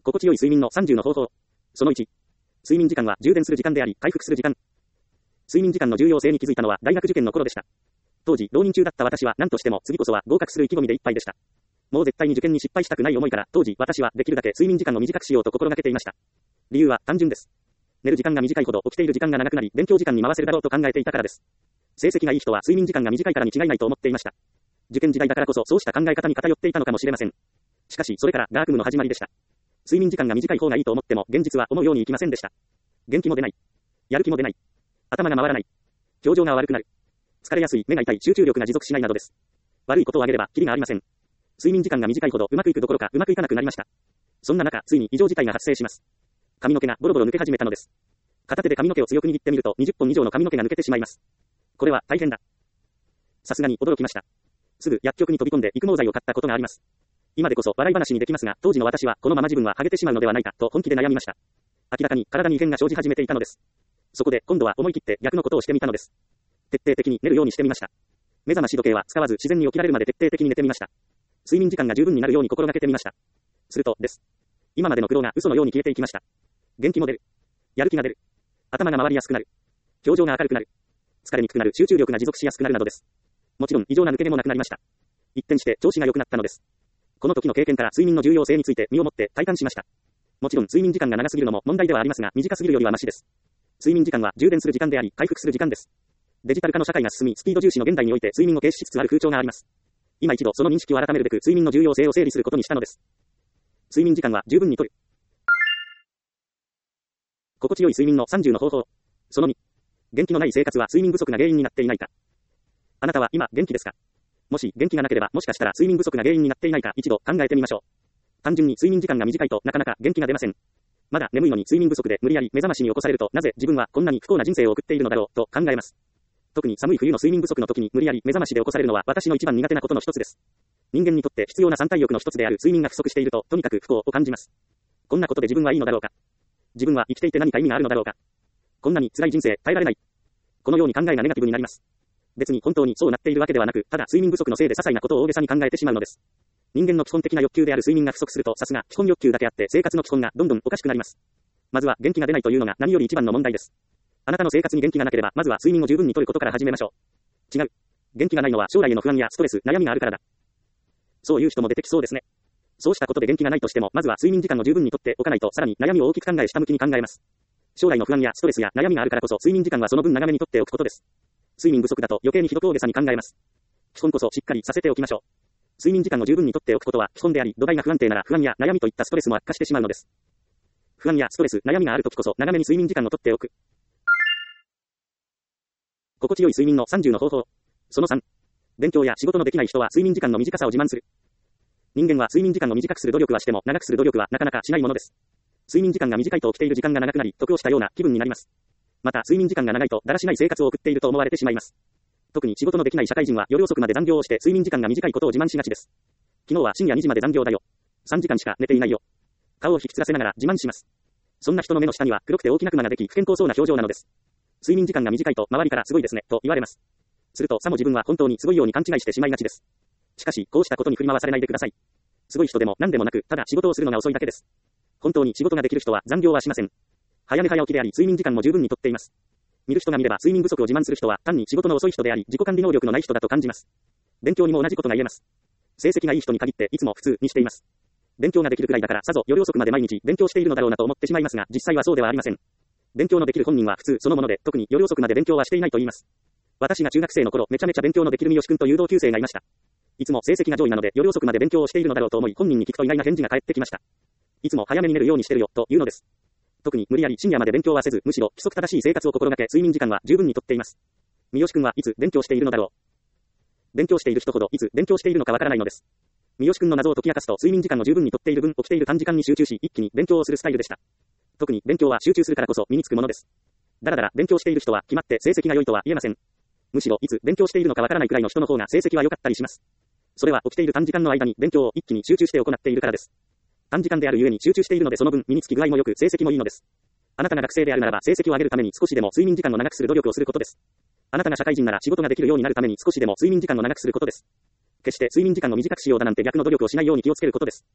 心地よい睡眠の30の方法。その1。睡眠時間は充電する時間であり、回復する時間。睡眠時間の重要性に気づいたのは大学受験の頃でした。当時、浪人中だった私は何としても次こそは合格する意気込みでいっぱいでした。もう絶対に受験に失敗したくない思いから、当時私はできるだけ睡眠時間を短くしようと心がけていました。理由は単純です。寝る時間が短いほど起きている時間が長くなり、勉強時間に回せるだろうと考えていたからです。成績がいい人は睡眠時間が短いからに違いないと思っていました。受験時代だからこそそうした考え方に偏っていたのかもしれません。しかし、それからが悪夢の始まりでした。睡眠時間が短い方がいいと思っても、現実は思うようにいきませんでした。元気も出ない。やる気も出ない。頭が回らない。表情が悪くなる。疲れやすい、目が痛い、集中力が持続しないなどです。悪いことを挙げれば、キリがありません。睡眠時間が短いほどうまくいくどころかうまくいかなくなりました。そんな中、ついに異常事態が発生します。髪の毛がボロボロ抜け始めたのです。片手で髪の毛を強く握ってみると、20本以上の髪の毛が抜けてしまいます。これは大変だ。さすがに驚きました。すぐ薬局に飛び込んで育毛剤を買ったことがあります。今でこそ笑い話にできますが、当時の私はこのまま自分はハゲてしまうのではないかと本気で悩みました。明らかに体に異変が生じ始めていたのです。そこで今度は思い切って逆のことをしてみたのです。徹底的に寝るようにしてみました。目覚まし時計は使わず自然に起きられるまで徹底的に寝てみました。睡眠時間が十分になるように心がけてみました。するとです。今までの苦労が嘘のように消えていきました。元気も出る。やる気が出る。頭が回りやすくなる。表情が明るくなる。疲れにくくなる。集中力が持続しやすくなるなどです。もちろん異常な抜け毛もなくなりました。一転して調子が良くなったのです。この時の経験から睡眠の重要性について身をもって体感しました。もちろん睡眠時間が長すぎるのも問題ではありますが、短すぎるよりはマシです。睡眠時間は充電する時間であり、回復する時間です。デジタル化の社会が進み、スピード重視の現代において睡眠を軽視しつつある風潮があります。今一度その認識を改めるべく睡眠の重要性を整理することにしたのです。睡眠時間は十分にとる。心地よい睡眠の30の方法。その2。元気のない生活は睡眠不足が原因になっていないか。あなたは今元気ですか？もし元気がなければ、もしかしたら睡眠不足が原因になっていないか一度考えてみましょう。単純に睡眠時間が短いとなかなか元気が出ません。まだ眠いのに睡眠不足で無理やり目覚ましに起こされると、なぜ自分はこんなに不幸な人生を送っているのだろうと考えます。特に寒い冬の睡眠不足の時に無理やり目覚ましで起こされるのは私の一番苦手なことの一つです。人間にとって必要な三体欲の一つである睡眠が不足していると、とにかく不幸を感じます。こんなことで自分はいいのだろうか。自分は生きていて何か意味があるのだろうか。こんなに辛い人生耐えられない。このように考えがネガティブになります。別に本当にそうなっているわけではなく、ただ睡眠不足のせいで些細なことを大げさに考えてしまうのです。人間の基本的な欲求である睡眠が不足すると、さすが基本欲求だけあって生活の基本がどんどんおかしくなります。まずは元気が出ないというのが何より一番の問題です。あなたの生活に元気がなければ、まずは睡眠を十分にとることから始めましょう。違う。元気がないのは将来への不安やストレス、悩みがあるからだ。そういう人も出てきそうですね。そうしたことで元気がないとしても、まずは睡眠時間を十分にとっておかないと、さらに悩みを大きく考え下向きに考えます。将来の不安やストレスや悩みがあるからこそ、睡眠時間はその分長めにとっておくことです。睡眠不足だと余計にひどく大げさに考えます。基本こそしっかりさせておきましょう。睡眠時間を十分にとっておくことは基本であり、土台が不安定なら不安や悩みといったストレスも悪化してしまうのです。不安やストレス、悩みがあるときこそ長めに睡眠時間をとっておく。心地よい睡眠の30の方法。その3。勉強や仕事のできない人は睡眠時間の短さを自慢する。人間は睡眠時間を短くする努力はしても長くする努力はなかなかしないものです。睡眠時間が短いと起きている時間が長くなり、得をしたような気分になります。また睡眠時間が長いとだらしない生活を送っていると思われてしまいます。特に仕事のできない社会人は夜遅くまで残業をして睡眠時間が短いことを自慢しがちです。昨日は深夜2時まで残業だよ。3時間しか寝ていないよ。顔を引きつらせながら自慢します。そんな人の目の下には黒くて大きなクマができ不健康そうな表情なのです。睡眠時間が短いと周りからすごいですねと言われます。するとさも自分は本当にすごいように勘違いしてしまいがちです。しかしこうしたことに振り回されないでください。すごい人でも何でもなく、ただ仕事をするのが遅いだけです。本当に仕事ができる人は残業はしません。早寝早起きであり睡眠時間も十分にとっています。見る人が見れば睡眠不足を自慢する人は単に仕事の遅い人であり自己管理能力のない人だと感じます。勉強にも同じことが言えます。成績がいい人に限っていつも普通にしています。勉強ができるくらいだからさぞ夜遅くまで毎日勉強しているのだろうなと思ってしまいますが、実際はそうではありません。勉強のできる本人は普通そのもので、特に夜遅くまで勉強はしていないと言います。私が中学生の頃、めちゃめちゃ勉強のできる三好くんという同級生がいました。いつも成績が上位なので夜遅くまで勉強をしているのだろうと思い、本人に聞くと意外な返事が返ってきました。いつも早めに寝るようにしてるよというのです。特に無理やり深夜まで勉強はせず、むしろ規則正しい生活を心がけ睡眠時間は十分にとっています。三好くんはいつ勉強しているのだろう。勉強している人ほどいつ勉強しているのかわからないのです。三好くんの謎を解き明かすと、睡眠時間を十分にとっている分、起きている短時間に集中し、一気に勉強をするスタイルでした。特に勉強は集中するからこそ身につくものです。だらだら勉強している人は決まって成績が良いとは言えません。むしろいつ勉強しているのかわからないくらいの人の方が成績は良かったりします。それは起きている短時間の間に勉強を一気に集中して行っているからです。短時間であるゆえに集中しているのでその分身につき具合も良く成績もいいのです。あなたが学生であるならば成績を上げるために少しでも睡眠時間を長くする努力をすることです。あなたが社会人なら仕事ができるようになるために少しでも睡眠時間を長くすることです。決して睡眠時間を短くしようだなんて逆の努力をしないように気をつけることです。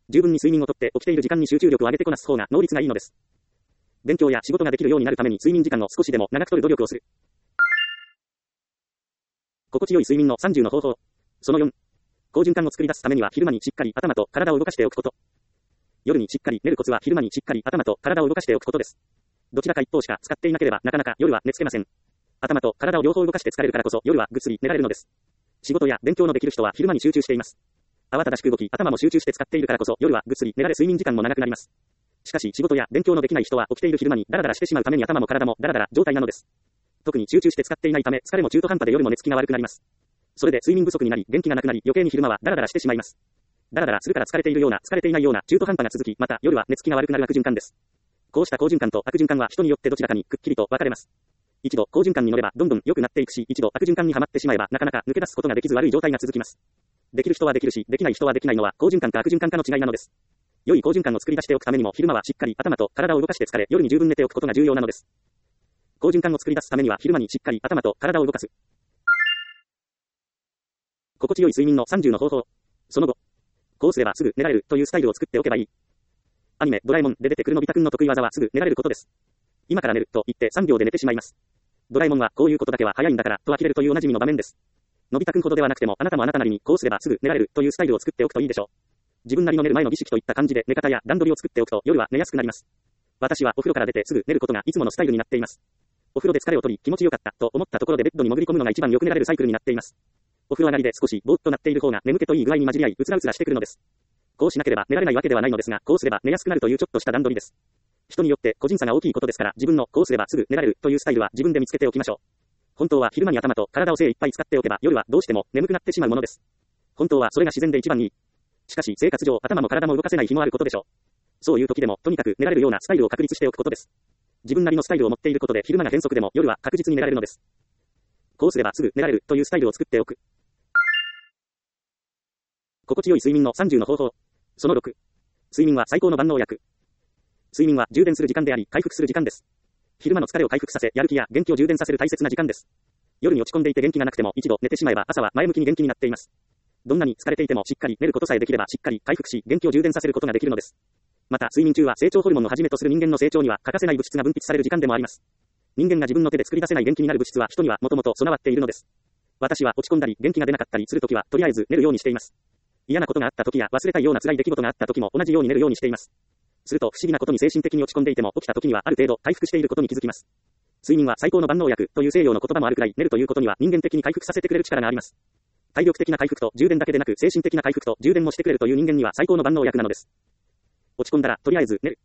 十分に睡眠をとって起きている時間に集中力を上げてこなす方が能率がいいのです。勉強や仕事ができるようになるために睡眠時間を少しでも長く取る努力をする。心地よい睡眠の30の方法。その4。好循環を作り出すためには昼間にしっかり頭と体を動かしておくこと。夜にしっかり寝るコツは昼間にしっかり頭と体を動かしておくことです。どちらか一方しか使っていなければなかなか夜は寝つけません。頭と体を両方動かして疲れるからこそ夜はぐっすり寝られるのです。仕事や勉強のできる人は昼間に集中しています。慌ただしく動き頭も集中して使っているからこそ夜はぐっすり寝られ睡眠時間も長くなります。しかし仕事や勉強のできない人は起きている昼間にダラダラしてしまうために頭も体もダラダラ状態なのです。特に集中して使っていないため疲れも中途半端で夜も寝つきが悪くなります。それで睡眠不足になり元気がなくなり余計に昼間はダラダラしてしまいます。ダラダラするから疲れているような疲れていないような中途半端が続きまた夜は寝つきが悪くなる悪循環です。こうした好循環と悪循環は人によってどちらかにくっきりと分かれます。一度好循環に乗ればどんどん良くなっていくし一度悪循環にはまってしまえばなかなか抜け出すことができず悪い状態が続きます。できる人はできるしできない人はできないのは好循環か悪循環かの違いなのです。良い好循環を作り出しておくためにも昼間はしっかり頭と体を動かして疲れ夜に十分寝ておくことが重要なのです。好循環を作り出すためには昼間にしっかり頭と体を動かす。心地よい睡眠の30の方法。その後、こうすればすぐ寝られるというスタイルを作っておけばいい。アニメドラえもんで出てくるのび太くんの得意技はすぐ寝られることです。今から寝ると言って3秒で寝てしまいます。ドラえもんはこういうことだけは早いんだからと呆れるというおなじみの場面です。のび太くんほどではなくてもあなたもあなたなりにこうすればすぐ寝られるというスタイルを作っておくといいでしょう。自分なりの寝る前の儀式といった感じで寝方や段取りを作っておくと夜は寝やすくなります。私はお風呂から出てすぐ寝ることがいつものスタイルになっています。お風呂で疲れを取り気持ちよかったと思ったところでベッドに潜り込むのが一番よく寝られるサイクルになっています。お風呂上がりで少しぼーっとなっている方が眠気といい具合に混じり合いうつらうつらしてくるのです。こうしなければ寝られないわけではないのですが、こうすれば寝やすくなるというちょっとした段取りです。人によって個人差が大きいことですから、自分のこうすればすぐ寝られるというスタイルは自分で見つけておきましょう。本当は昼間に頭と体を精一杯使っておけば夜はどうしても眠くなってしまうものです。本当はそれが自然で一番いい。しかし生活上頭も体も動かせない日もあることでしょう。そういう時でもとにかく寝られるようなスタイルを確立しておくことです。自分なりのスタイルを持っていることで昼間が変則でも夜は確実に寝られるのです。こうすればすぐ寝られるというスタイルを作っておく。心地よい睡眠の30の方法。その6。睡眠は最高の万能薬。睡眠は充電する時間であり、回復する時間です。昼間の疲れを回復させ、やる気や元気を充電させる大切な時間です。夜に落ち込んでいて元気がなくても一度寝てしまえば朝は前向きに元気になっています。どんなに疲れていてもしっかり寝ることさえできればしっかり回復し、元気を充電させることができるのです。また睡眠中は成長ホルモンをはじめとする人間の成長には欠かせない物質が分泌される時間でもあります。人間が自分の手で作り出せない元気になる物質は人にはもともと備わっているのです。私は落ち込んだり元気が出なかったりするときはとりあえず寝るようにしています。嫌なことがあった時や忘れたいような辛い出来事があった時も同じように寝るようにしています。すると不思議なことに精神的に落ち込んでいても起きた時にはある程度回復していることに気づきます。睡眠は最高の万能薬という西洋の言葉もあるくらい寝るということには人間的に回復させてくれる力があります。体力的な回復と充電だけでなく精神的な回復と充電もしてくれるという人間には最高の万能薬なのです。落ち込んだらとりあえず寝る。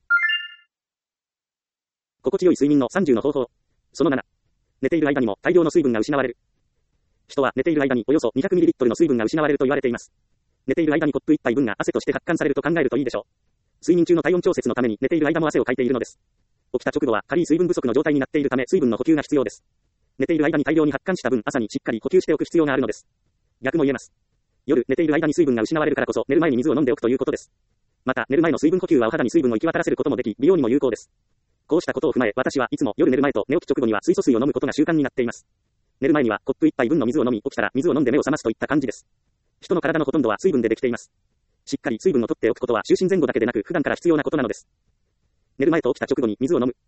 心地よい睡眠の30の方法。その7。寝ている間にも大量の水分が失われる。人は寝ている間におよそ 200ml の水分が失われると言われています。寝ている間にコップ1杯分が汗として発汗されると考えるといいでしょう。睡眠中の体温調節のために寝ている間も汗をかいているのです。起きた直後は軽い水分不足の状態になっているため水分の補給が必要です。寝ている間に大量に発汗した分朝にしっかり補給しておく必要があるのです。逆も言えます。夜寝ている間に水分が失われるからこそ寝る前に水を飲んでおくということです。また寝る前の水分補給はお肌に水分を行き渡らせることもでき美容にも有効です。こうしたことを踏まえ私はいつも夜寝る前と寝起き直後には水素水を飲むことが習慣になっています。寝る前にはコップ1杯分の水を飲み起きたら水を飲んで目を覚ますといった感じです。人の体のほとんどは水分でできています。しっかり水分を取っておくことは就寝前後だけでなく普段から必要なことなのです。寝る前と起きた直後に水を飲む。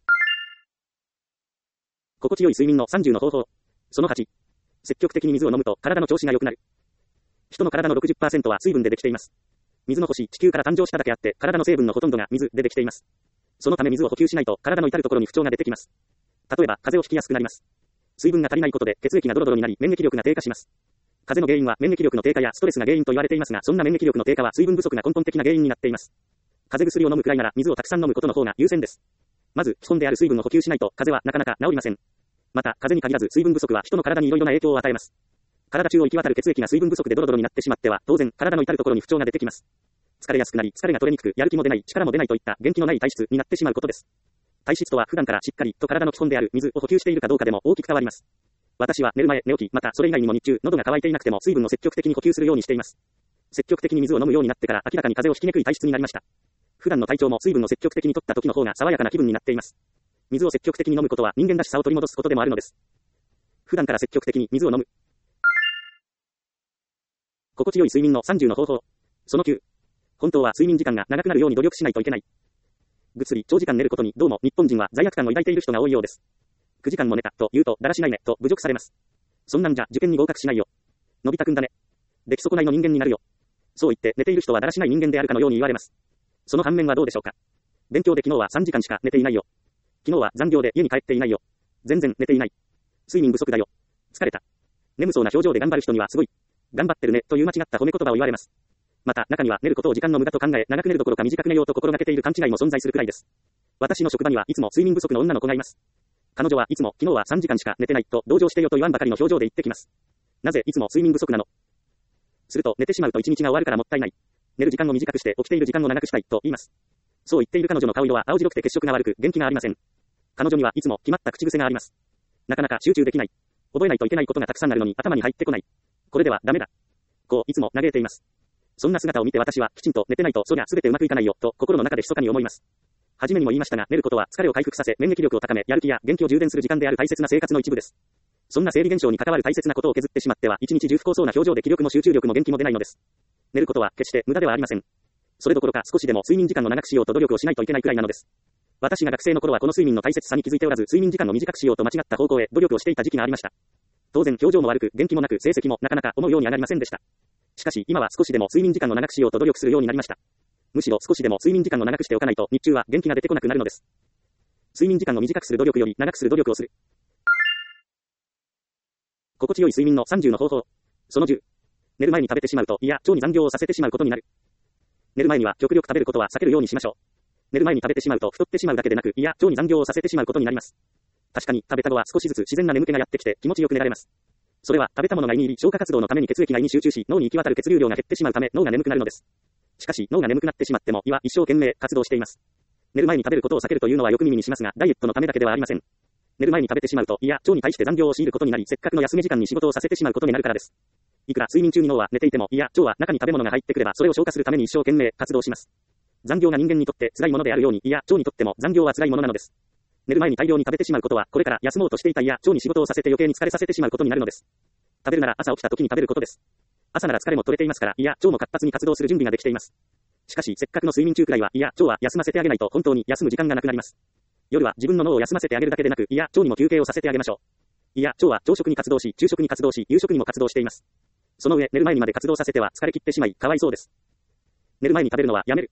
心地よい睡眠の30の方法。その8。積極的に水を飲むと体の調子が良くなる。人の体の 60% は水分でできています。水の星、地球から誕生しただけあって体の成分のほとんどが水でできています。そのため水を補給しないと体の至るところに不調が出てきます。例えば風邪をひきやすくなります。水分が足りないことで血液がドロドロになり免疫力が低下します。風邪の原因は免疫力の低下やストレスが原因と言われていますが、そんな免疫力の低下は水分不足が根本的な原因になっています。風邪薬を飲むくらいなら水をたくさん飲むことの方が優先です。まず基本である水分を補給しないと風邪はなかなか治りません。また風邪に限らず水分不足は人の体に色々な影響を与えます。体中を行き渡る血液が水分不足でドロドロになってしまっては当然体の至るところに不調が出てきます。疲れやすくなり疲れが取れにくくやる気も出ない力も出ないといった元気のない体質になってしまうことです。体質とは普段からしっかりと体の基本である水を補給しているかどうかでも大きく変わります。私は寝る前、寝起き、またそれ以外にも日中、喉が渇いていなくても水分を積極的に補給するようにしています。積極的に水を飲むようになってから明らかに風邪をひきにくい体質になりました。普段の体調も水分を積極的に取った時の方が爽やかな気分になっています。水を積極的に飲むことは人間らしさを取り戻すことでもあるのです。普段から積極的に水を飲む。心地よい睡眠の30の方法。その9。 本当は睡眠時間が長くなるように努力しないといけない。ぐっすり長時間寝ることにどうも日本人は罪悪感を抱いている人が多いようです。9時間も寝たと言うとだらしないねと侮辱されます。そんなんじゃ受験に合格しないよ。のび太くんだね。出来損ないの人間になるよ。そう言って寝ている人はだらしない人間であるかのように言われます。その反面はどうでしょうか。勉強で昨日は3時間しか寝ていないよ。昨日は残業で家に帰っていないよ。全然寝ていない。睡眠不足だよ。疲れた。眠そうな表情で頑張る人にはすごい。頑張ってるねという間違った褒め言葉を言われます。また中には寝ることを時間の無駄と考え長く寝るどころか短く寝ようと心がけている勘違いも存在するくらいです。私の職場にはいつも睡眠不足の女の子がいます。彼女はいつも昨日は3時間しか寝てないと同情してよと言わんばかりの表情で言ってきます。なぜいつも睡眠不足なの？すると寝てしまうと一日が終わるからもったいない。寝る時間を短くして起きている時間を長くしたいと言います。そう言っている彼女の顔色は青白くて血色が悪く元気がありません。彼女にはいつも決まった口癖があります。なかなか集中できない。覚えないといけないことがたくさんあるのに頭に入ってこない。これではダメだ。こういつも嘆いています。そんな姿を見て私はきちんと寝てないとそりゃ全てうまくいかないよと心の中で密かに思います。はじめにも言いましたが寝ることは疲れを回復させ免疫力を高めやる気や元気を充電する時間である大切な生活の一部です。そんな生理現象に関わる大切なことを削ってしまっては一日中不幸そうな表情で気力も集中力も元気も出ないのです。寝ることは決して無駄ではありません。それどころか少しでも睡眠時間を長くしようと努力をしないといけないくらいなのです。私が学生の頃はこの睡眠の大切さに気づいておらず睡眠時間を短くしようと間違った方向へ努力をしていた時期がありました。当然表情も悪く元気もなく成績もなかなか思うように上がりませんでした。しかし今は少しでも睡眠時間を長くしようと努力するようになりました。むしろ少しでも睡眠時間を長くしておかないと日中は元気が出てこなくなるのです。睡眠時間を短くする努力より長くする努力をする。心地よい睡眠の30の方法。その10。寝る前に食べてしまうと胃や腸に残業をさせてしまうことになる。寝る前には極力食べることは避けるようにしましょう。寝る前に食べてしまうと太ってしまうだけでなく胃や腸に残業をさせてしまうことになります。確かに食べた後は少しずつ自然な眠気がやってきて気持ちよく寝られます。それは食べたものが胃に入り消化活動のために血液が胃に集中し脳に行き渡る血流量が減ってしまうため脳が眠くなるのです。しかし脳が眠くなってしまっても胃は一生懸命活動しています。寝る前に食べることを避けるというのはよく耳にしますがダイエットのためだけではありません。寝る前に食べてしまうと胃や腸に対して残業を強いることになりせっかくの休み時間に仕事をさせてしまうことになるからです。いくら睡眠中に脳は寝ていても胃や腸は中に食べ物が入ってくればそれを消化するために一生懸命活動します。残業が人間にとって辛いものであるように胃や腸にとっても残業は辛いものなのです。寝る前に大量に食べてしまうことはこれから休もうとしていた胃や腸に仕事をさせて余計に疲れさせてしまうことになるのです。食べるなら朝起きた時に食べることです。朝なら疲れも取れていますから胃や腸も活発に活動する準備ができています。しかしせっかくの睡眠中くらいは胃や腸は休ませてあげないと本当に休む時間がなくなります。夜は自分の脳を休ませてあげるだけでなく胃や腸にも休憩をさせてあげましょう。胃や腸は朝食に活動し昼食に活動し夕食にも活動しています。その上寝る前にまで活動させては疲れ切ってしまいかわいそうです。寝る前に食べるのはやめる。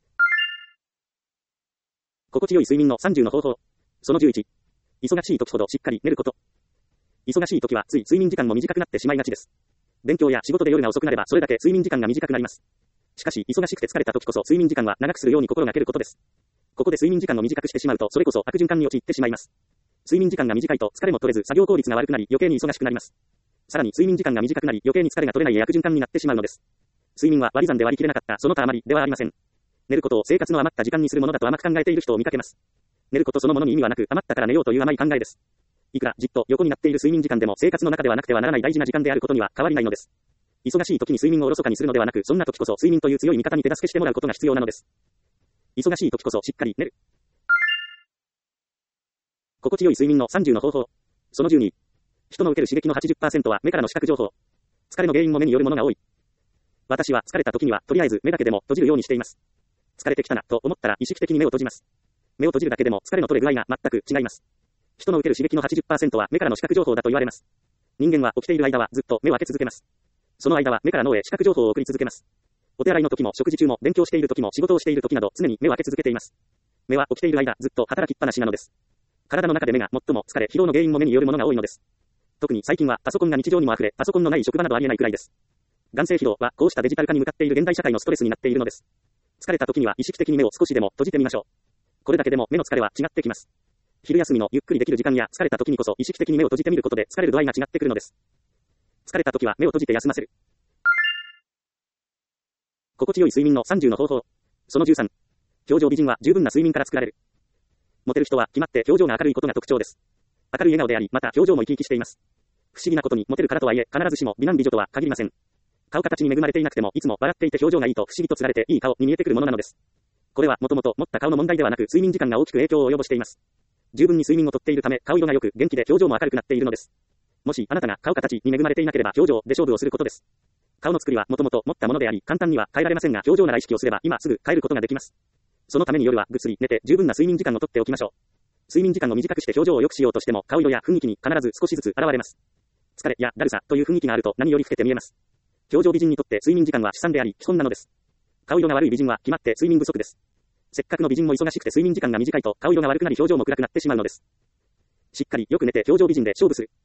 心地よい睡眠の30の方法。その11。忙しい時ほどしっかり寝ること。忙しい時はつい睡眠時間も短くなってしまいがちです。勉強や仕事で夜が遅くなればそれだけ睡眠時間が短くなります。しかし忙しくて疲れた時こそ睡眠時間は長くするように心がけることです。ここで睡眠時間を短くしてしまうとそれこそ悪循環に陥ってしまいます。睡眠時間が短いと疲れも取れず作業効率が悪くなり余計に忙しくなります。さらに睡眠時間が短くなり余計に疲れが取れない悪循環になってしまうのです。睡眠は割り算で割り切れなかったその他余りではありません。寝ることを生活の余った時間にするものだと甘く考えている人を見かけます。寝ることそのものに意味はなく余ったから寝ようという甘い考えです。いくらじっと横になっている睡眠時間でも生活の中ではなくてはならない大事な時間であることには変わりないのです。忙しい時に睡眠をおろそかにするのではなくそんな時こそ睡眠という強い味方に手助けしてもらうことが必要なのです。忙しい時こそしっかり寝る。心地よい睡眠の30の方法。その12。人の受ける刺激の 80% は目からの視覚情報。疲れの原因も目によるものが多い。私は疲れた時にはとりあえず目だけでも閉じるようにしています。疲れてきたなと思ったら意識的に目を閉じます。目を閉じるだけでも疲れの取れ具合が全く違います。人の受ける刺激の 80% は目からの視覚情報だと言われます。人間は起きている間はずっと目を開け続けます。その間は目から脳へ視覚情報を送り続けます。お手洗いの時も食事中も勉強している時も仕事をしている時など常に目を開け続けています。目は起きている間ずっと働きっぱなしなのです。体の中で目が最も疲れ疲労の原因も目によるものが多いのです。特に最近はパソコンが日常にも溢れパソコンのない職場などありえないくらいです。眼性疲労はこうしたデジタル化に向かっている現代社会のストレスになっているのです。疲れた時には意識的に目を少しでも閉じてみましょう。これだけでも目の疲れは違ってきます。昼休みのゆっくりできる時間や疲れた時にこそ意識的に目を閉じてみることで疲れる度合いが違ってくるのです。疲れた時は目を閉じて休ませる。心地よい睡眠の30の方法。その13。表情美人は十分な睡眠から作られる。モテる人は決まって表情が明るいことが特徴です。明るい笑顔であり、また表情も生き生きしています。不思議なことにモテるからとはいえ必ずしも美男美女とは限りません。顔形に恵まれていなくてもいつも笑っていて表情がいいと不思議と釣られていい顔に見えてくるものなのです。これはもともと持った顔の問題ではなく睡眠時間が大きく影響を及ぼしています。十分に睡眠をとっているため顔色が良く元気で表情も明るくなっているのです。もしあなたが顔形に恵まれていなければ表情で勝負をすることです。 顔の作りはもともと持ったものであり、簡単には変えられませんが、表情なら意識をすれば今すぐ変えることができます。そのために夜はぐっすり寝て十分な睡眠時間をとっておきましょう。睡眠時間を短くして表情を良くしようとしても、顔色や雰囲気に必ず少しずつ現れます。疲れやだるさという雰囲気があると何より老けて見えます。表情美人にとって睡眠時間は資産であり、基本なのです。顔色が悪い美人は決まって睡眠不足です。せっかくの美人も忙しくて睡眠時間が短いと顔色が悪くなり表情も暗くなってしまうのです。しっかりよく寝て表情美人で勝負する。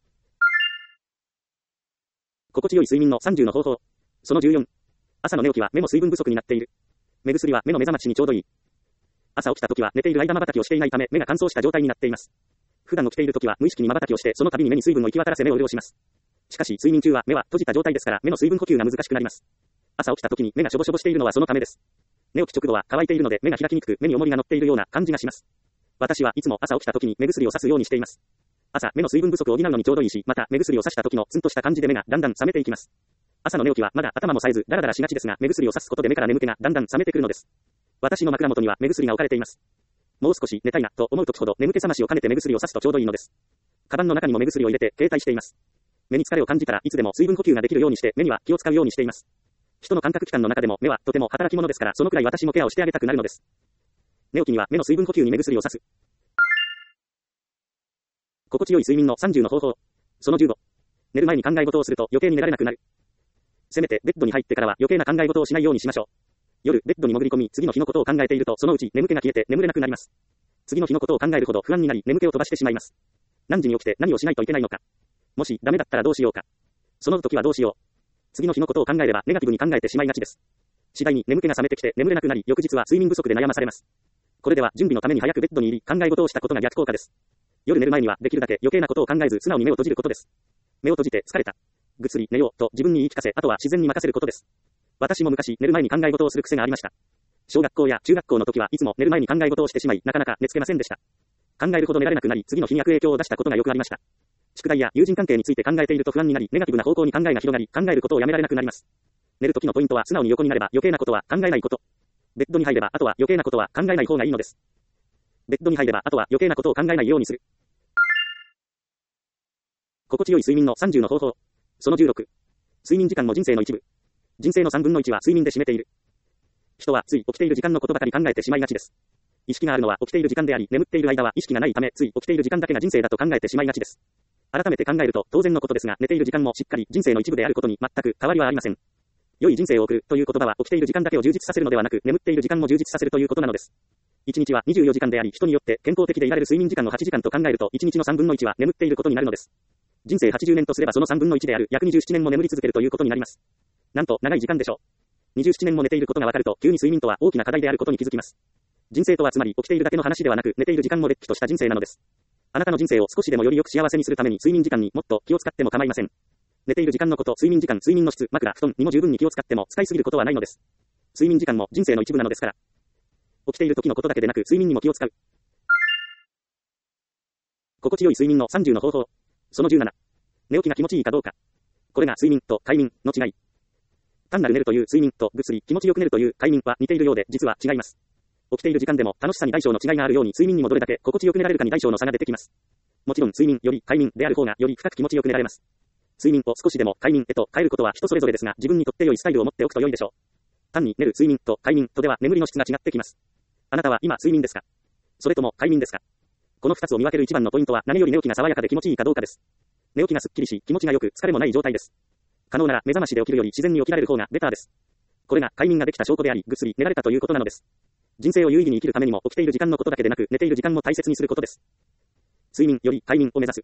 心地よい睡眠の30の方法。その14。朝の寝起きは目も水分不足になっている。目薬は目の目覚ましにちょうどいい。朝起きた時は寝ている間瞬きをしていないため目が乾燥した状態になっています。普段起きている時は無意識に瞬きをしてその度に目に水分を行き渡らせ目を潤します。しかし睡眠中は目は閉じた状態ですから目の水分補給が難しくなります。朝起きた時に目がしょぼしょぼしているのはそのためです。寝起き直後は乾いているので目が開きにくく目に重りが乗っているような感じがします。私はいつも朝起きた時に目薬を差すようにしています。朝目の水分不足を補うのにちょうどいいし、また目薬を差した時のツンとした感じで目がだんだん覚めていきます。朝の寝起きはまだ頭も冴えずダラダラしがちですが、目薬を差すことで目から眠気がだんだん覚めてくるのです。私の枕元には目薬が置かれています。もう少し寝たいなと思う時ほど眠気覚ましを兼ねて目薬を差すとちょうどいいのです。カバンの中にも目薬を入れて携帯しています。目に疲れを感じたらいつでも水分補給ができるようにして目には気を使うようにしています。人の感覚器官の中でも目はとても働き者ですから、そのくらい私もケアをしてあげたくなるのです。寝起きには目の水分補給に目薬を差す。心地よい睡眠の30の方法。その15。寝る前に考え事をすると余計に寝られなくなる。せめてベッドに入ってからは余計な考え事をしないようにしましょう。夜ベッドに潜り込み次の日のことを考えているとそのうち眠気が消えて眠れなくなります。次の日のことを考えるほど不安になり眠気を飛ばしてしまいます。何時に起きて何をしないといけないのか。もしダメだったらどうしようか。その時はどうしよう。次の日のことを考えればネガティブに考えてしまいがちです。次第に眠気が覚めてきて眠れなくなり、翌日は睡眠不足で悩まされます。これでは準備のために早くベッドに入り考え事をしたことが逆効果です。夜寝る前にはできるだけ余計なことを考えず素直に目を閉じることです。目を閉じて疲れた。ぐっすり寝ようと自分に言い聞かせ、あとは自然に任せることです。私も昔寝る前に考え事をする癖がありました。小学校や中学校の時はいつも寝る前に考え事をしてしまい、なかなか寝つけませんでした。考えるほど寝られなくなり、次の日に悪影響を出したことがよくありました。宿題や友人関係について考えていると不安になり、ネガティブな方向に考えが広がり、考えることをやめられなくなります。寝る時のポイントは素直に横になれば余計なことは考えないこと。ベッドに入ればあとは余計なことは考えない方がいいのです。ベッドに入ればあとは余計なことを考えないようにする。心地よい睡眠の30の方法。その16。睡眠時間も人生の一部。人生の3分の1は睡眠で占めている。人はつい起きている時間のことばかり考えてしまいがちです。意識があるのは起きている時間であり、眠っている間は意識がないため、つい起きている時間だけが人生だと考えてしまいがちです。改めて考えると当然のことですが、寝ている時間もしっかり人生の一部であることに全く変わりはありません。良い人生を送るという言葉は起きている時間だけを充実させるのではなく、眠っている時間も充実させるということなのです。1日は24時間であり、人によって健康的でいられる睡眠時間の8時間と考えると、1日の3分の1は眠っていることになるのです。人生80年とすればその3分の1である約27年も眠り続けるということになります。なんと長い時間でしょう。27年も寝ていることがわかると、急に睡眠とは大きな課題であることに気づきます。人生とはつまり起きているだけの話ではなく、寝ている時間もれっきとした人生なのです。あなたの人生を少しでもよりよく幸せにするために睡眠時間にもっと気を使っても構いません。寝ている時間のこと、睡眠時間、睡眠の質、枕、布団にも十分に気を使っても使いすぎることはないのです。睡眠時間も人生の一部なのですから。起きている時のことだけでなく睡眠にも気を使う。心地よい睡眠の30の方法。その17。寝起きが気持ちいいかどうか。これが睡眠と快眠の違い。単なる寝るという睡眠とぐっすり気持ちよく寝るという快眠は似ているようで実は違います。起きている時間でも楽しさに大小の違いがあるように睡眠にもどれだけ心地よく寝られるかに大小の差が出てきます。もちろん睡眠より快眠である方がより深く気持ちよく寝られます。睡眠を少しでも快眠へと変えることは人それぞれですが、自分にとって良いスタイルを持っておくと良いでしょう。単に寝る睡眠と快眠とでは眠りの質が違ってきます。あなたは今睡眠ですか？それとも快眠ですか？この2つを見分ける一番のポイントは何より寝起きが爽やかで気持ちいいかどうかです。寝起きがすっきりし気持ちがよく疲れもない状態です。可能なら目覚ましで起きるより自然に起きられる方がベターです。これが快眠ができた証拠であり、ぐっすり寝られたということなのです。人生を有意義に生きるためにも起きている時間のことだけでなく寝ている時間も大切にすることです。睡眠より快眠を目指す。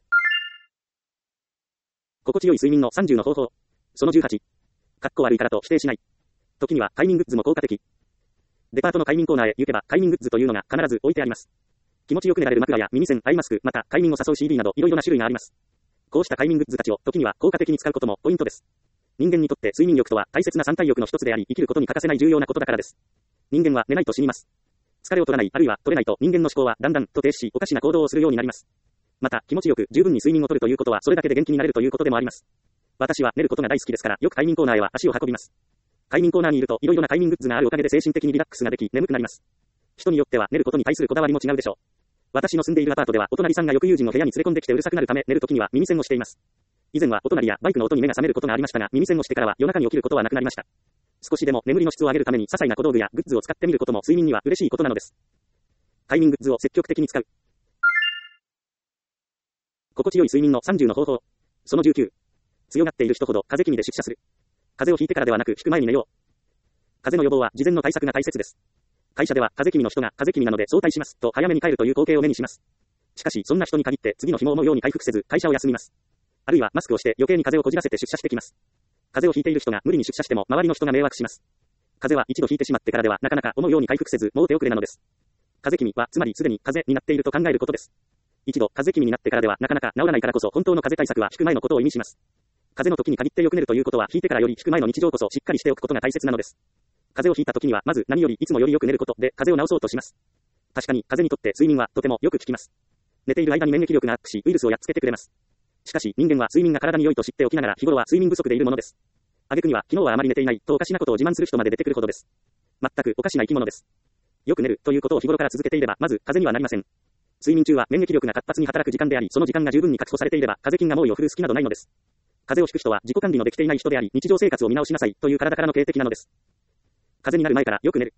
心地よい睡眠の30の方法。その18。かっこ悪いからと否定しない。時には快眠グッズも効果的。デパートの快眠コーナーへ行けば快眠グッズというのが必ず置いてあります。気持ちよく寝られる枕や耳栓、アイマスク、また快眠を誘う CD などいろいろな種類があります。こうした快眠グッズたちを時には効果的に使うこともポイントです。人間にとって睡眠欲とは大切な三体欲の一つであり、生きることに欠かせない重要なことだからです。人間は寝ないと死にます。疲れを取らない、あるいは取れないと人間の思考はだんだんと停止し、おかしな行動をするようになります。また、気持ちよく十分に睡眠を取るということはそれだけで元気になれるということでもあります。私は寝ることが大好きですから、よく快眠コーナーへは足を運びます。快眠コーナーにいると、いろいろな快眠グッズがあるおかげで精神的にリラックスができ、眠くなります。人によっては寝ることに対するこだわりも違うでしょう。私の住んでいるアパートでは、お隣さんがよく友人の部屋に連れ込んできてうるさくなるため、寝るときには耳栓をしています。 以前は音鳴りやバイクの音に目が覚めることがありましたが、耳栓をしてからは夜中に起きることはなくなりました。少しでも眠りの質を上げるために些細な小道具やグッズを使ってみることも睡眠には嬉しいことなのです。快眠グッズを積極的に使う。心地よい睡眠の30の方法。その19。強がっている人ほど風邪気味で出社する。風邪をひいてからではなく、引く前に寝よう。風邪の予防は事前の対策が大切です。会社では風邪気味の人が風邪気味なので早退しますと早めに帰るという光景を目にします。しかし、そんな人に限って次の日も思うように回復せず、会社を休みます。あるいはマスクをして余計に風邪をこじらせて出社してきます。風邪をひいている人が無理に出社しても周りの人が迷惑します。風邪は一度ひいてしまってからではなかなか思うように回復せず、もう手遅れなのです。風邪気味はつまりすでに風邪になっていると考えることです。一度風邪気味になってからではなかなか治らないからこそ本当の風邪対策は引く前のことを意味します。風邪の時に限ってよく寝るということはひいてからより引く前の日常こそしっかりしておくことが大切なのです。風邪をひいた時にはまず何よりいつもよりよく寝ることで風邪を治そうとします。確かに風邪にとって睡眠はとてもよく効きます。寝ている間に免疫力がアップしウイルスをやっつけてくれます。しかし人間は睡眠が体に良いと知っておきながら日頃は睡眠不足でいるものです。挙句には昨日はあまり寝ていないとおかしなことを自慢する人まで出てくるほどです。全くおかしな生き物です。よく寝るということを日頃から続けていればまず風邪にはなりません。睡眠中は免疫力が活発に働く時間であり、その時間が十分に確保されていれば風邪菌が猛威を振るう隙などないのです。風邪をひく人は自己管理のできていない人であり、日常生活を見直しなさいという体からの警笛なのです。風邪になる前からよく寝る。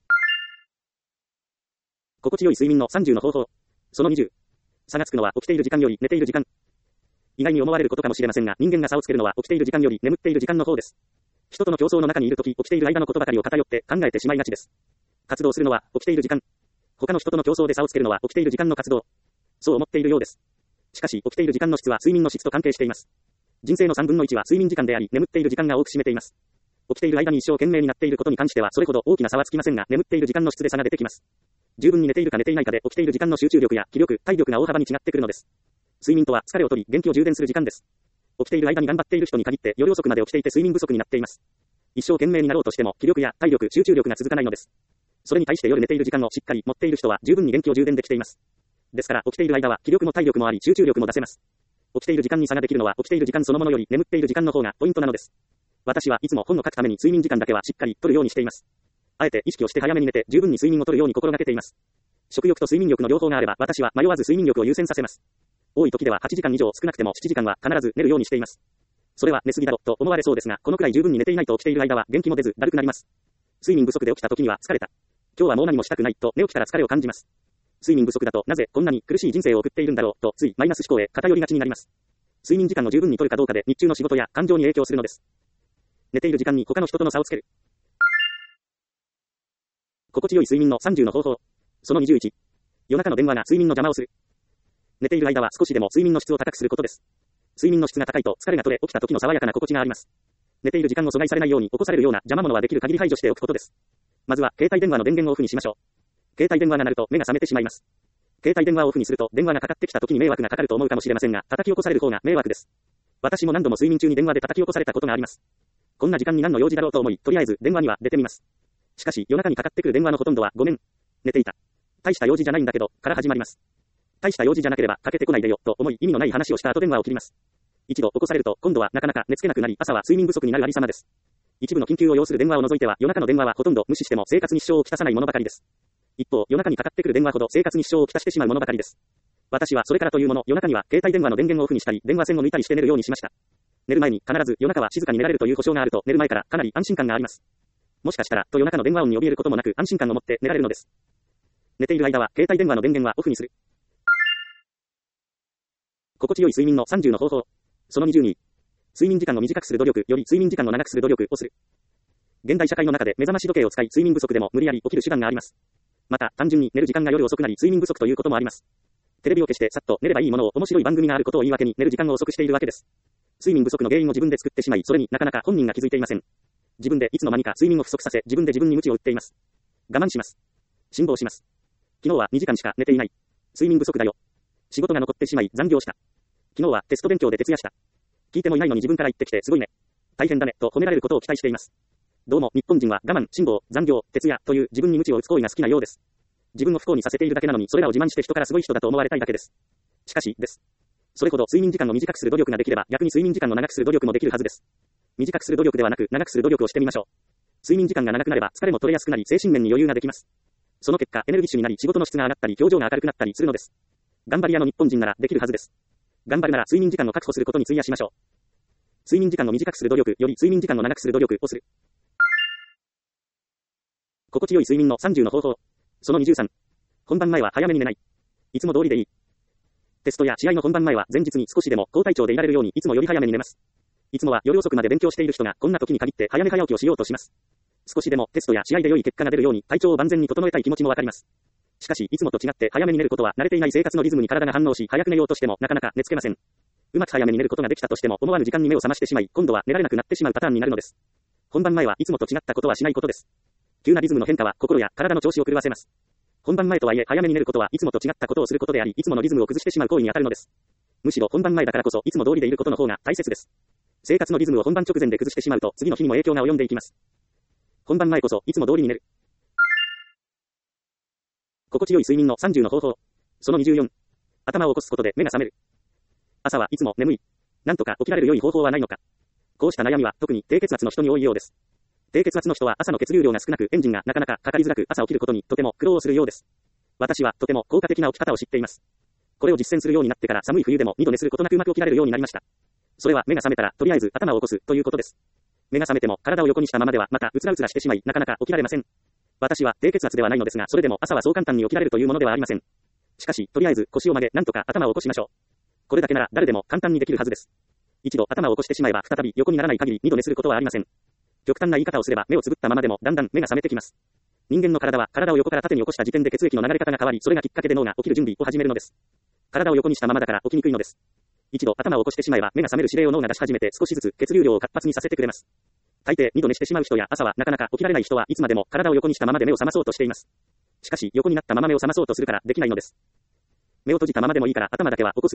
心地よい睡眠の30の方法。その20。差がつくのは起きている時間より寝ている時間。意外に思われることかもしれませんが、人間が差をつけるのは起きている時間より眠っている時間の方です。人との競争の中にいるとき、起きている間のことばかりを偏って考えてしまいがちです。活動するのは起きている時間。他の人との競争で差をつけるのは起きている時間の活動。そう思っているようです。しかし、起きている時間の質は睡眠の質と関係しています。人生の3分の1は睡眠時間であり、眠っている時間が多く占めています。起きている間に一生懸命になっていることに関してはそれほど大きな差はつきませんが、眠っている時間の質で差が出てきます。十分に寝ているか寝ていないかで起きている時間の集中力や気力、体力が大幅に違ってくるのです。睡眠とは疲れを取り、元気を充電する時間です。起きている間に頑張っている人に限って夜遅くまで起きていて睡眠不足になっています。一生懸命になろうとしても気力や体力、集中力が続かないのです。それに対して夜寝ている時間をしっかり持っている人は十分に元気を充電できています。ですから起きている間は気力も体力もあり集中力も出せます。起きている時間に差ができるのは起きている時間そのものより眠っている時間の方がポイントなのです。私はいつも本を書くために睡眠時間だけはしっかり取るようにしています。あえて意識をして早めに寝て十分に睡眠を取るように心がけています。食欲と睡眠力の両方があれば私は迷わず睡眠力を優先させます。多い時では8時間以上少なくても7時間は必ず寝るようにしています。それは寝すぎだろと思われそうですが、このくらい十分に寝ていないと起きている間は元気も出ずだるくなります。睡眠不足で起きた時には疲れた。今日はもう何もしたくないと寝起きたら疲れを感じます。睡眠不足だとなぜこんなに苦しい人生を送っているんだろうとついマイナス思考へ偏りがちになります。睡眠時間を十分に取るかどうかで日中の仕事や感情に影響するのです。寝ている時間に他の人との差をつける。心地よい睡眠の30の方法。その21。夜中の電話が睡眠の邪魔をする。寝ている間は少しでも睡眠の質を高くすることです。睡眠の質が高いと疲れが取れ起きた時の爽やかな心地があります。寝ている時間を阻害されないように起こされるような邪魔者はできる限り排除しておくことです。まずは携帯電話の電源をオフにしましょう。携帯電話が鳴ると目が覚めてしまいます。携帯電話をオフにすると電話がかかってきた時に迷惑がかかると思うかもしれませんが、叩き起こされる方が迷惑です。私も何度も睡眠中に電話で叩き起こされたことがあります。こんな時間に何の用事だろうと思い、とりあえず電話には出てみます。しかし夜中にかかってくる電話のほとんどはごめん、寝ていた。大した用事じゃないんだけど、から始まります。大した用事じゃなければかけてこないでよ、と思い意味のない話をした後電話を切ります。一度起こされると今度はなかなか寝つけなくなり、朝は睡眠不足になるありさまです。一部の緊急を要する電話を除いては夜中の電話はほとんど無視しても生活に支障をきたさないものばかりです。一方、夜中にかかってくる電話ほど生活に支障をきたしてしまうものばかりです。私はそれからというもの、夜中には携帯電話の電源をオフにしたり、電話線を抜いたりして寝るようにしました。寝る前に必ず夜中は静かに寝られるという保証があると寝る前からかなり安心感があります。もしかしたらと夜中の電話音に怯えることもなく安心感を持って寝られるのです。寝ている間は携帯電話の電源はオフにする。心地よい睡眠の30の方法。その20に、睡眠時間を短くする努力より睡眠時間を長くする努力をする。現代社会の中で目覚まし時計を使い睡眠不足でも無理やり起きる手段があります。また単純に寝る時間が夜遅くなり睡眠不足ということもあります。テレビを消してさっと寝ればいいものを面白い番組があることを言い訳に寝る時間を遅くしているわけです。睡眠不足の原因を自分で作ってしまい、それになかなか本人が気づいていません。自分でいつの間にか睡眠を不足させ、自分で自分に鞭を打っています。我慢します。辛抱します。昨日は2時間しか寝ていない。睡眠不足だよ。仕事が残ってしまい残業した。昨日はテスト勉強で徹夜した。聞いてもいないのに自分から言ってきてすごいね。大変だね、と褒められることを期待しています。どうも日本人は我慢、辛抱、残業、徹夜という自分に鞭を打つ行為が好きなようです。自分を不幸にさせているだけなのにそれらを自慢して人からすごい人だと思われたいだけです。しかし、です。それほど睡眠時間を短くする努力ができれば逆に睡眠時間を長くする努力もできるはずです。短くする努力ではなく長くする努力をしてみましょう。睡眠時間が長くなれば疲れも取れやすくなり精神面に余裕ができます。その結果エネルギッシュになり仕事の質が上がったり表情が明るくなったりするのです。頑張り屋の日本人ならできるはずです。 頑張るなら睡眠時間を確保することに費やしましょう。睡眠時間を短くする努力より睡眠時間を長くする努力をする。心地よい睡眠の30の方法。その23。本番前は早めに寝ない。いつも通りでいい。テストや試合の本番前は前日に少しでも高体調でいられるようにいつもより早めに寝ます。いつもは夜遅くまで勉強している人がこんな時に限って早寝早起きをしようとします。少しでもテストや試合で良い結果が出るように体調を万全に整えたい気持ちもわかります。しかしいつもと違って早めに寝ることは慣れていない生活のリズムに体が反応し早く寝ようとしてもなかなか寝つけません。うまく早めに寝ることができたとしても思わぬ時間に目を覚ましてしまい今度は寝られなくなってしまうパターンになるのです。本番前はいつもと違ったことはしないことです。急なリズムの変化は心や体の調子を狂わせます。本番前とはいえ早めに寝ることはいつもと違ったことをすることでありいつものリズムを崩してしまう行為に当たるのです。むしろ本番前だからこそいつも通りでいることの方が大切です。生活のリズムを本番直前で崩してしまうと次の日にも影響が及んでいきます。本番前こそいつも通りに寝る。心地よい睡眠の30の方法。その24。頭を起こすことで目が覚める。朝はいつも眠い。なんとか起きられる良い方法はないのか。こうした悩みは特に低血圧の人に多いようです。低血圧の人は朝の血流量が少なくエンジンがなかなかかかりづらく朝起きることにとても苦労をするようです。私はとても効果的な起き方を知っています。これを実践するようになってから寒い冬でも2度寝することなくうまく起きられるようになりました。それは目が覚めたらとりあえず頭を起こすということです。目が覚めても体を横にしたままではまたうつらうつらしてしまいなかなか起きられません。私は低血圧ではないのですがそれでも朝はそう簡単に起きられるというものではありません。しかしとりあえず腰を曲げなんとか頭を起こしましょう。これだけなら誰でも簡単にできるはずです。一度頭を起こしてしまえば再び横にならない限り2度寝することはありません。極端な言い方をすれば目をつぶったままでもだんだん目が覚めてきます。人間の体は体を横から縦に起こした時点で血液の流れ方が変わりそれがきっかけで脳が起きる準備を始めるのです。体を横にしたままだから起きにくいのです。一度頭を起こしてしまえば目が覚める指令を脳が出し始めて少しずつ血流量を活発にさせてくれます。大抵2度寝してしまう人や朝はなかなか起きられない人はいつまでも体を横にしたままで目を覚まそうとしています。しかし横になったまま目を覚まそうとするからできないのです。目を閉じたままでもいいから頭だけは起こす。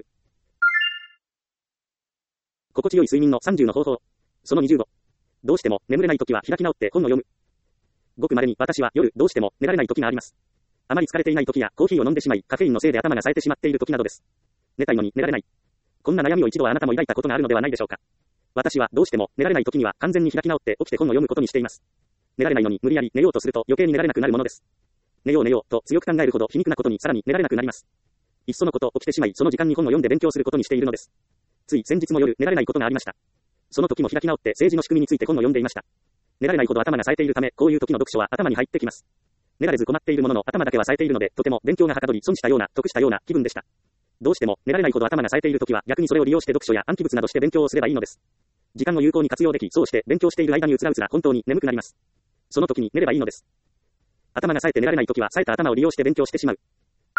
心地よい睡眠の30の方法。その25。どうしても眠れないときは開き直って本を読む。ごく稀に私は夜どうしても寝られないときがあります。あまり疲れていないときやコーヒーを飲んでしまいカフェインのせいで頭が冴えてしまっているときなどです。寝たいのに寝られない。こんな悩みを一度はあなたも抱いたことがあるのではないでしょうか。私はどうしても寝られないときには完全に開き直って起きて本を読むことにしています。寝られないのに無理やり寝ようとすると余計に寝られなくなるものです。寝よう寝ようと強く考えるほど皮肉なことにさらに寝られなくなります。いっそのこと起きてしまいその時間に本を読んで勉強することにしているのです。つい先日も夜寝られないことがありました。その時も開き直って政治の仕組みについて本を読んでいました。寝られないほど頭が冴えているためこういう時の読書は頭に入ってきます。寝られず困っているものの頭だけは冴えているのでとても勉強がはかどり損したような得したような気分でした。どうしても寝られないほど頭が冴えている時は逆にそれを利用して読書や暗記物などして勉強をすればいいのです。時間を有効に活用できそうして勉強している間にうつらうつら本当に眠くなります。その時に寝ればいいのです。頭が冴えて寝られない時は冴えた頭を利用して勉強してしまう。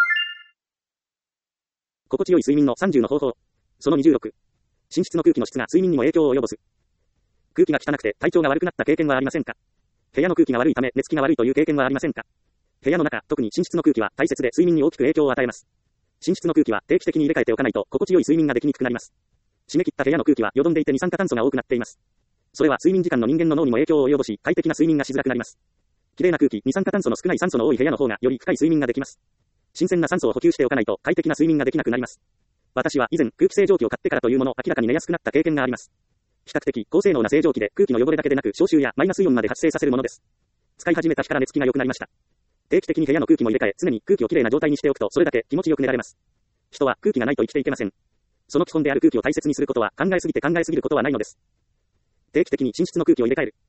心地よい睡眠の30の方法。その26。寝室の空気の質が睡眠にも影響を及ぼす。空気が汚くて体調が悪くなった経験はありませんか。部屋の空気が悪いため寝つきが悪いという経験はありませんか。部屋の中、特に寝室の空気は大切で睡眠に大きく影響を与えます。寝室の空気は定期的に入れ替えておかないと心地よい睡眠ができにくくなります。締め切った部屋の空気はよどんでいて二酸化炭素が多くなっています。それは睡眠時間の人間の脳にも影響を及ぼし快適な睡眠がしづらくなります。綺麗な空気、二酸化炭素の少ない酸素の多い部屋の方がより深い睡眠ができます。新鮮な酸素を補給しておかないと快適な睡眠ができなくなります。私は以前空気清浄機を買ってからというもの明らかに寝やすくなった経験があります。比較的高性能な清浄機で空気の汚れだけでなく消臭やマイナスイオンまで発生させるものです。使い始めた日から寝つきが良くなりました。定期的に部屋の空気も入れ替え常に空気をきれいな状態にしておくとそれだけ気持ちよく寝られます。人は空気がないと生きていけません。その基本である空気を大切にすることは考えすぎて考えすぎることはないのです。定期的に寝室の空気を入れ替える。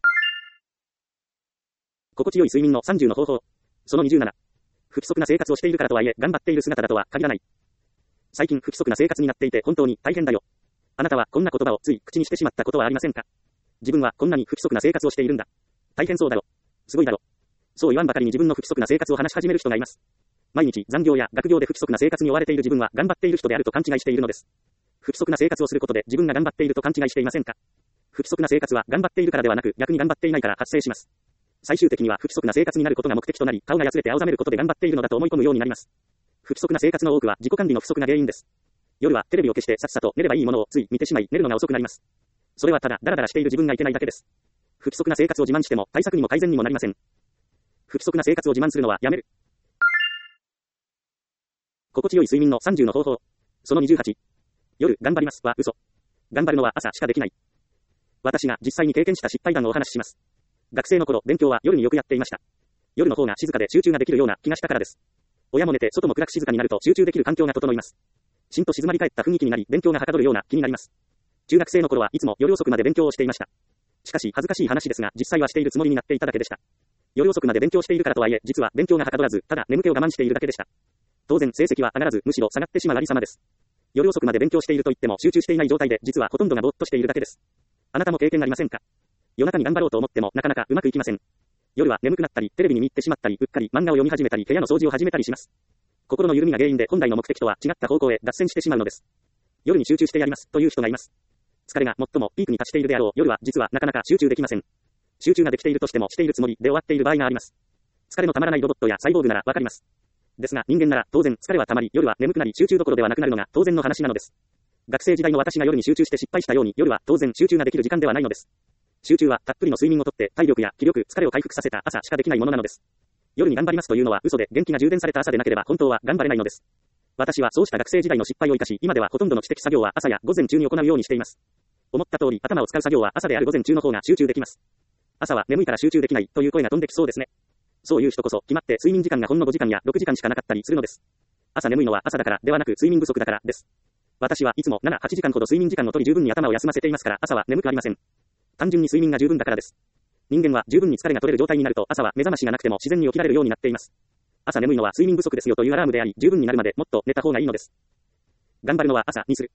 心地よい睡眠の30の方法。その27。不規則な生活をしているからとはいえ頑張っている姿だとは限らない。最近不規則な生活になっていて本当に大変だよ。あなたはこんな言葉をつい口にしてしまったことはありませんか。自分はこんなに不規則な生活をしているんだ。大変そうだろ。すごいだろ。そう言わんばかりに自分の不規則な生活を話し始める人がいます。毎日残業や学業で不規則な生活に追われている自分は頑張っている人であると勘違いしているのです。不規則な生活をすることで自分が頑張っていると勘違いしていませんか。不規則な生活は頑張っているからではなく逆に頑張っていないから発生します。最終的には不規則な生活になることが目的となり顔がやつれて青ざめることで頑張っているのだと思い込むようになります。不規則な生活の多くは自己管理の不足が原因です。夜はテレビを消してさっさと寝ればいいものをつい見てしまい寝るのが遅くなります。それはただダラダラしている自分がいけないだけです。不規則な生活を自慢しても対策にも改善にもなりません。不規則な生活を自慢するのはやめる。心地よい睡眠の30の方法。その28。夜頑張りますは嘘。頑張るのは朝しかできない。私が実際に経験した失敗談をお話しします。学生の頃勉強は夜によくやっていました。夜の方が静かで集中ができるような気がしたからです。親も寝て外も暗く静かになると集中できる環境が整います。 しんと静まり返った雰囲気になり、勉強がはかどるような気になります。中学生の頃はいつも夜遅くまで勉強をしていました。しかし恥ずかしい話ですが、実際はしているつもりになっていただけでした。夜遅くまで勉強しているからとはいえ、実は勉強がはかどらず、ただ眠気を我慢しているだけでした。当然成績は上がらず、むしろ下がってしまうありさまです。夜遅くまで勉強していると言っても集中していない状態で、実はほとんどがぼーっとしているだけです。あなたも経験ありませんか？夜中に頑張ろうと思ってもなかなかうまくいきません。夜は眠くなったり、テレビに見入ってしまったり、うっかり漫画を読み始めたり、部屋の掃除を始めたりします。心の緩みが原因で本来の目的とは違った方向へ脱線してしまうのです。夜に集中してやりますという人がいます。疲れが最もピークに達しているであろう夜は実はなかなか集中できません。集中ができているとしてもしているつもりで終わっている場合があります。疲れのたまらないロボットやサイボーグならわかります。ですが人間なら当然疲れはたまり夜は眠くなり集中どころではなくなるのが当然の話なのです。学生時代の私が夜に集中して失敗したように夜は当然集中ができる時間ではないのです。集中はたっぷりの睡眠をとって体力や気力、疲れを回復させた朝しかできないものなのです。夜に頑張りますというのは嘘で元気が充電された朝でなければ本当は頑張れないのです。私はそうした学生時代の失敗を生かし、今ではほとんどの知的作業は朝や午前中に行うようにしています。思った通り頭を使う作業は朝である午前中の方が集中できます。朝は眠いから集中できないという声が飛んできそうですね。そういう人こそ決まって睡眠時間がほんの5時間や6時間しかなかったりするのです。朝眠いのは朝だからではなく睡眠不足だからです。私はいつも7、8時間ほど睡眠時間を取り十分に頭を休ませていますから朝は眠くありません。単純に睡眠が十分だからです。人間は十分に疲れが取れる状態になると朝は目覚ましがなくても自然に起きられるようになっています。朝眠いのは睡眠不足ですよというアラームであり、十分になるまでもっと寝た方がいいのです。頑張るのは朝にする。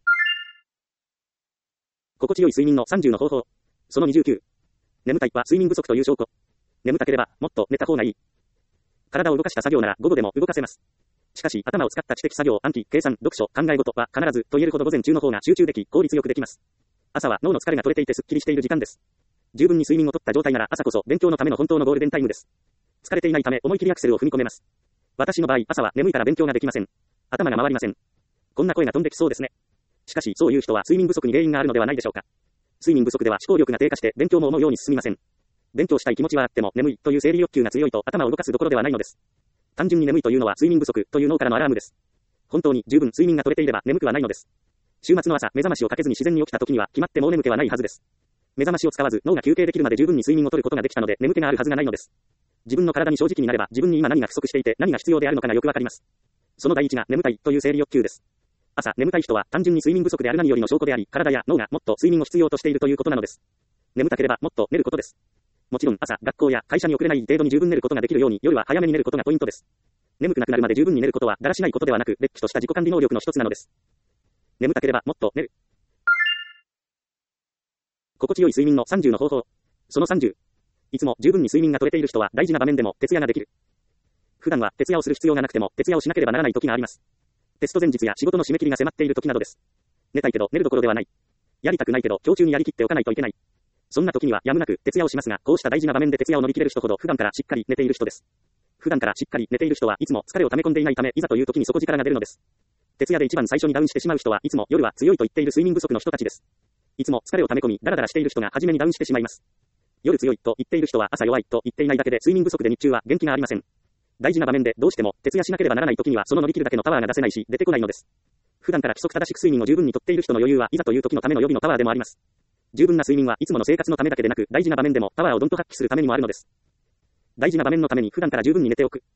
心地よい睡眠の30の方法。その29。眠たいは睡眠不足という証拠。眠たければもっと寝た方がいい。体を動かした作業なら午後でも動かせます。しかし頭を使った知的作業、暗記、計算、読書、考え事は必ずと言えるほど午前中の方が集中でき、効率よくできます。朝は脳の疲れが取れていてすっきりしている時間です。十分に睡眠をとった状態なら朝こそ勉強のための本当のゴールデンタイムです。疲れていないため思い切りアクセルを踏み込めます。私の場合、朝は眠いから勉強ができません。頭が回りません。こんな声が飛んできそうですね。しかし、そういう人は睡眠不足に原因があるのではないでしょうか。睡眠不足では思考力が低下して勉強も思うように進みません。勉強したい気持ちはあっても眠いという生理欲求が強いと頭を動かすどころではないのです。単純に眠いというのは睡眠不足という脳からのアラームです。本当に十分睡眠が取れていれば眠くはないのです。週末の朝、目覚ましをかけずに自然に起きた時には決まってもう眠気はないはずです。目覚ましを使わず脳が休憩できるまで十分に睡眠を取ることができたので眠気があるはずがないのです。自分の体に正直になれば自分に今何が不足していて何が必要であるのかがよくわかります。その第一が眠たいという生理欲求です。朝眠たい人は単純に睡眠不足である何よりの証拠であり、体や脳がもっと睡眠を必要としているということなのです。眠たければもっと寝ることです。もちろん朝、学校や会社に遅れない程度に十分寝ることができるように夜は早めに寝ることがポイントです。眠くなくなるまで十分に寝ることはだらしないことではなく、れっきとした自己管理能力の一つなのです。眠たければもっと寝る。心地よい睡眠の30の方法。その30。いつも十分に睡眠が取れている人は大事な場面でも徹夜ができる。普段は徹夜をする必要がなくても徹夜をしなければならない時があります。テスト前日や仕事の締め切りが迫っている時などです。寝たいけど寝るどころではない。やりたくないけど今日中にやりきっておかないといけない。そんな時にはやむなく徹夜をしますが、こうした大事な場面で徹夜を乗り切れる人ほど普段からしっかり寝ている人です。普段からしっかり寝ている人はいつも疲れを溜め込んでいないため、いざという時に底力が出るのです。徹夜で一番最初にダウンしてしまう人はいつも夜は強いと言っている睡眠不足の人たちです。いつも疲れを溜め込みダラダラしている人が初めにダウンしてしまいます。夜強いと言っている人は朝弱いと言っていないだけで睡眠不足で日中は元気がありません。大事な場面でどうしても徹夜しなければならない時にはその乗り切るだけのパワーが出せないし出てこないのです。普段から規則正しく睡眠を十分にとっている人の余裕はいざという時のための予備のパワーでもあります。十分な睡眠はいつもの生活のためだけでなく大事な場面でもパワーをどんと発揮するためにもあるのです。大事な場面のために普段から十分に寝ておく。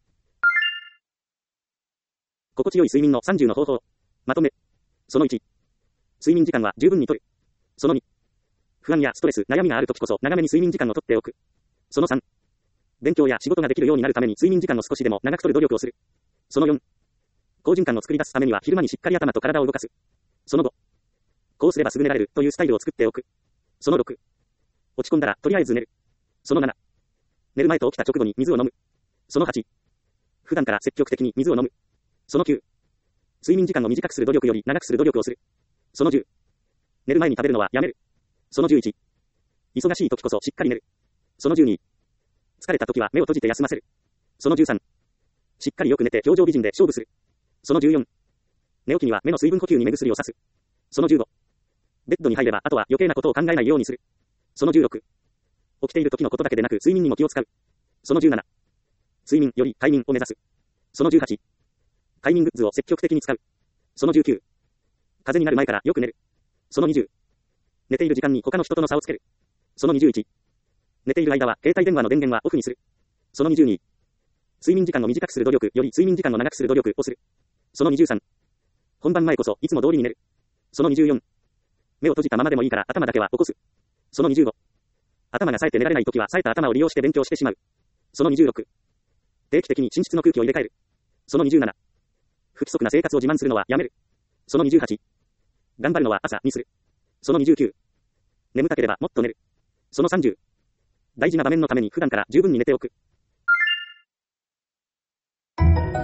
心地よい睡眠の30の方法。まとめ。その1。睡眠時間は十分にとる。その2。不安やストレス、悩みがある時こそ長めに睡眠時間をとっておく。その3。勉強や仕事ができるようになるために睡眠時間を少しでも長くとる努力をする。その4。好循環を作り出すためには昼間にしっかり頭と体を動かす。その5。こうすればすぐ寝られるというスタイルを作っておく。その6。落ち込んだらとりあえず寝る。その7。寝る前と起きた直後に水を飲む。その8。普段から積極的に水を飲む。その9。睡眠時間を短くする努力より長くする努力をする。その10。寝る前に食べるのはやめる。その11。忙しい時こそしっかり寝る。その12。疲れた時は目を閉じて休ませる。その13。しっかりよく寝て表情美人で勝負する。その14。寝起きには目の水分補給に目薬をさす。その15。ベッドに入ればあとは余計なことを考えないようにする。その16。起きている時のことだけでなく睡眠にも気を使う。その17。睡眠より快眠を目指す。その18。快眠グッズを積極的に使う。その19。風邪になる前からよく寝る。その20。寝ている時間に他の人との差をつける。その21。寝ている間は携帯電話の電源はオフにする。その22。睡眠時間を短くする努力より睡眠時間を長くする努力をする。その23。 本番前こそ、いつも通りに寝る。その24。目を閉じたままでもいいから頭だけは起こす。その25。頭が冴えて寝られないときは冴えた頭を利用して勉強してしまう。その26。定期的に寝室の空気を入れ替える。その27。不規則な生活を自慢するのはやめる。その28。頑張るのは朝にする。その29。眠たければもっと寝る。その30。大事な場面のために普段から十分に寝ておく。